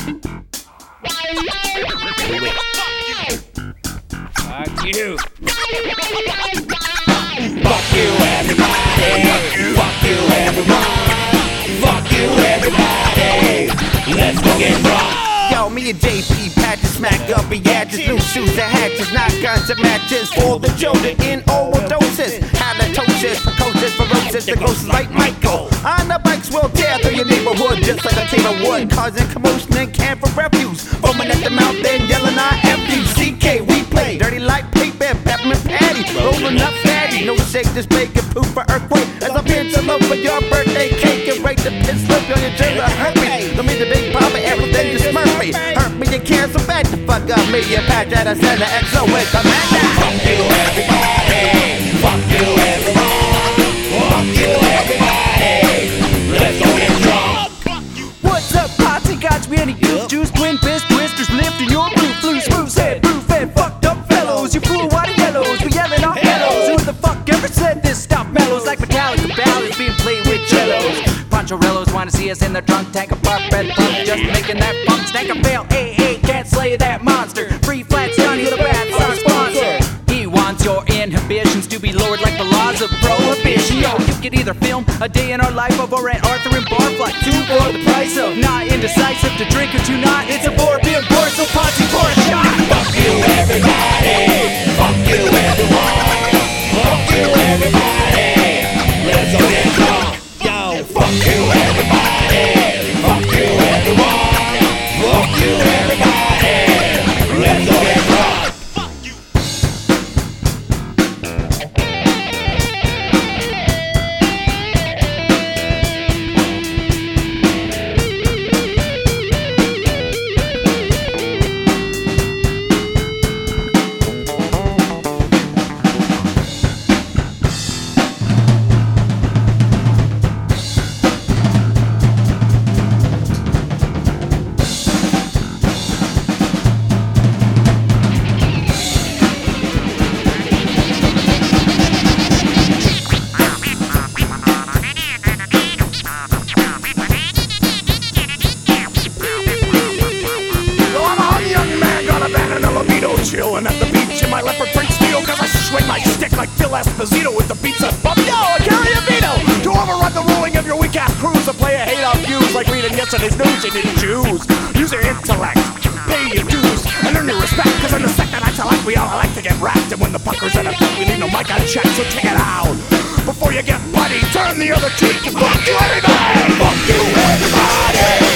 Fuck you. Fuck you, everybody. Fuck you, everyone. Fuck you, everybody. Let's go get drunk. Yo, me and JP patches, smack up badges, new shoes and hatches, not guns and matches for the children in overdoses. Halitosis, precocious, ferocious, the gross is like Michael. On the bikes will tear through your neighborhood just like a chain of wood, causing commotion and camp for refuse. Foaming at the mouth and yelling I F-U-C-K. We play dirty like paper, peppermint patty, rolling up fatty. No shake, just bacon, poop for earthquake. As I pinch a loaf for your birthday cake and break the piss slip on your jersey. Hurt me, don't mean the big papa, everything you smurf me. Hurt me, you can't so bad to fuck up me. You patch out a set of XO with Commander. Fuck you, everybody. Fuck you, everyone. Fuck you, everybody. Let's go get drunk. What's up, posse? Got you any goose juice, twin fist, twisters, lifting your roof, loose, moose, head, proof, and fucked up fellows. You fool, water yellows, we yelling our hellos. Who the fuck ever said this stuff mellows like Metallica ballads being played with cellos? Poncherellos wanna see us in their trunk, tank a park bed punk, just making that punk stank a fail. AA can't slay that monster. Free flat Johnny the Bat's our sponsor. He wants your inhibitions to be lowered like the laws of prohibition. Yo, you could either film a day in our life of or at Arthur and Barfly, two for the price of not indecisive to drink or to not. It's a bore being bored, so posse for a shot. Fuck you, everybody. Fuck you, everyone. Fuck you, everybody. Let's go get drunk. Yo, Fuck you, everybody. Fuck you, everyone. Fuck you, everybody. Let's go get drunk. Chillin' at the beach in my leopard print steel, cause I swing my stick like Phil Esposito with the beats of Bub. Yo, I carry a veto to overrun the ruling of your weak ass crews. A player hate on views like reading yesterday's news. You didn't choose. Use your intellect, pay your dues, and earn your respect. Cause in the second I select, we all like to get wrapped. And when the puckers in effect, we leave no mic on check, so check it out. Before you get bloody, turn the other cheek and fuck you, everybody. Fuck you, everybody.